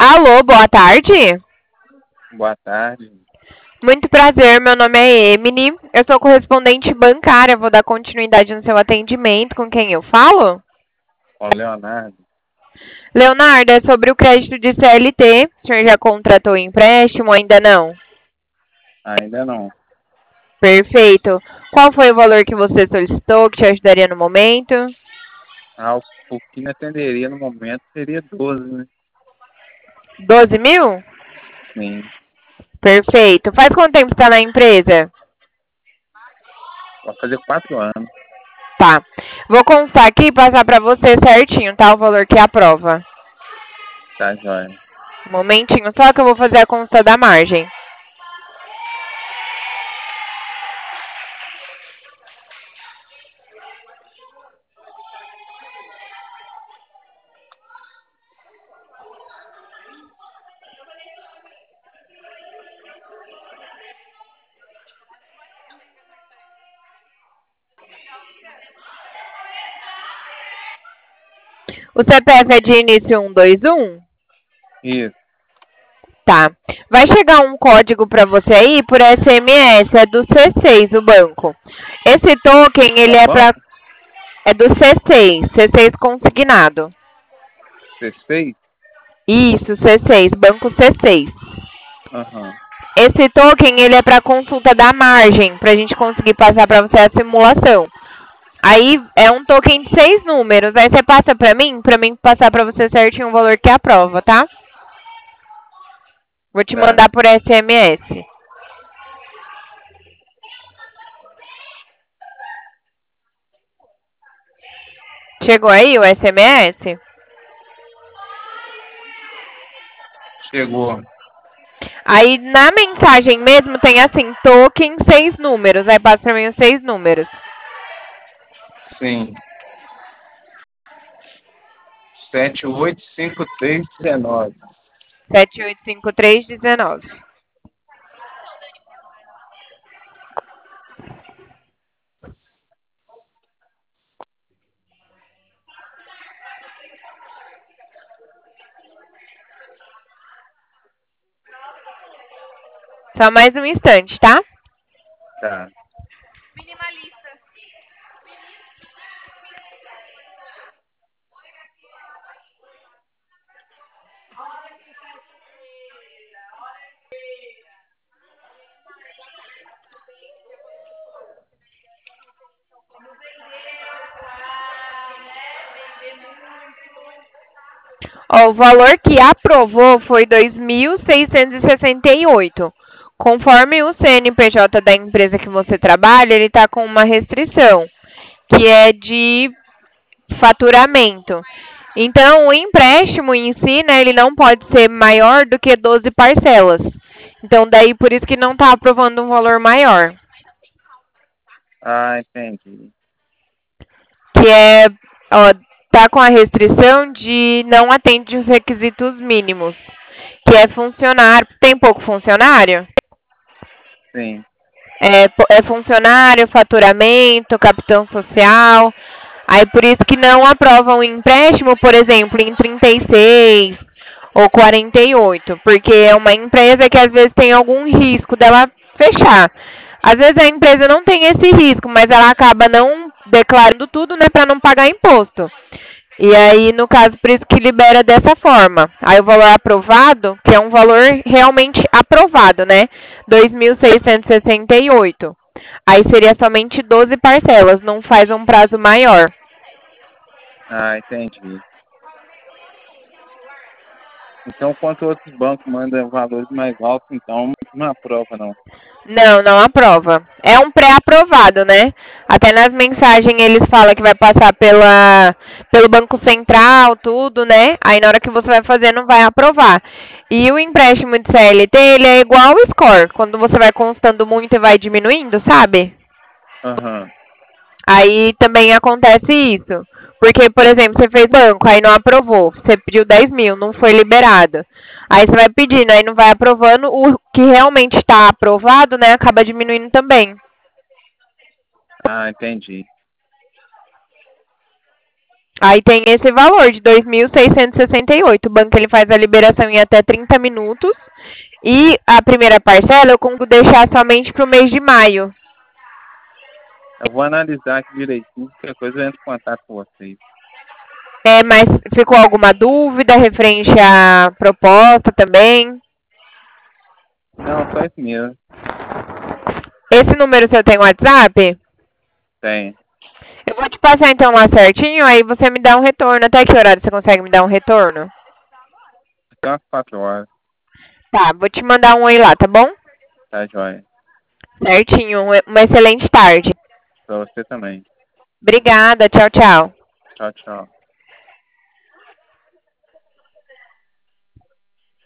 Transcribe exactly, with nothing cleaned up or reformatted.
Alô, boa tarde. Boa tarde. Muito prazer, meu nome é Emily. Eu sou correspondente bancária. Vou dar continuidade no seu atendimento. Com quem eu falo? Com Leonardo. Leonardo, é sobre o crédito de C L T. O senhor já contratou o empréstimo? Ainda não? Ainda não. Perfeito. Qual foi o valor que você solicitou, que te ajudaria no momento? Ah, o o que me atenderia no momento seria doze, né? doze mil? Sim. Perfeito. Faz quanto tempo você está na empresa? Vai fazer quatro anos. Tá. Vou constar aqui e passar para você certinho, tá? O valor que aprova. Tá, joia. Um momentinho só que eu vou fazer a conta da margem. O C P F é de início um dois um? Isso. Tá. Vai chegar um código para você aí por S M S, é do C seis, o banco. Esse token, ele Qual é para banco? é do C seis, C seis consignado. C seis? Isso, C seis, banco C seis. Aham. Esse token, ele é para consulta da margem, para a gente conseguir passar para você a simulação. Aí é um token de seis números. Aí você passa para mim, para mim passar para você certinho o valor que aprova, tá? Vou te Tá. mandar por S M S. Chegou aí o S M S? Chegou. Aí na mensagem mesmo tem assim, token seis números. Aí passa pra mim os seis números. Sim. Sete oito cinco três dezenove. sete oito cinco três um nove. Só mais um instante, tá? Tá. Ó, o valor que aprovou foi dois mil seiscentos e sessenta e oito. Conforme o C N P J da empresa que você trabalha, ele está com uma restrição, que é de faturamento. Então, o empréstimo em si, né, ele não pode ser maior do que doze parcelas. Então, daí por isso que não está aprovando um valor maior. Ah, entendi. Que é, ó, tá com a restrição de não atende os requisitos mínimos. Que é funcionário. Tem pouco funcionário? Sim. É, po- é funcionário, faturamento, capitão social. Aí por isso que não aprovam o empréstimo, por exemplo, em trinta e seis ou quarenta e oito, porque é uma empresa que às vezes tem algum risco dela fechar. Às vezes a empresa não tem esse risco, mas ela acaba não declarando tudo, né, para não pagar imposto. E aí, no caso, por isso que libera dessa forma. Aí o valor aprovado, que é um valor realmente aprovado, né? dois mil seiscentos e sessenta e oito. Aí seria somente doze parcelas, não faz um prazo maior. Ah, entendi. Então, quanto outros bancos mandam valores mais altos, então não aprova, não. Não, não aprova. É um pré-aprovado, né? Até nas mensagens eles falam que vai passar pela, pelo Banco Central, tudo, né? Aí na hora que você vai fazer, não vai aprovar. E o empréstimo de C L T, ele é igual ao score. Quando você vai constando muito e vai diminuindo, sabe? Aham. Aí também acontece isso. Porque, por exemplo, você fez banco, aí não aprovou. Você pediu dez mil, não foi liberado. Aí você vai pedindo, aí não vai aprovando. O que realmente está aprovado, né, acaba diminuindo também. Ah, entendi. Aí tem esse valor de dois mil seiscentos e sessenta e oito. O banco ele faz a liberação em até trinta minutos. E a primeira parcela eu consigo deixar somente para o mês de maio. Eu vou analisar aqui direitinho, qualquer coisa eu entro em contato com vocês. É, mas ficou alguma dúvida referente à proposta também? Não, só isso mesmo. Esse número seu tem WhatsApp? Tem. Eu vou te passar então lá certinho, aí você me dá um retorno. Até que horário você consegue me dar um retorno? Até umas quatro horas. Tá, vou te mandar um aí lá, tá bom? Tá, joia. Certinho. Uma excelente tarde. Pra você também. Obrigada. Tchau, tchau. Tchau, tchau.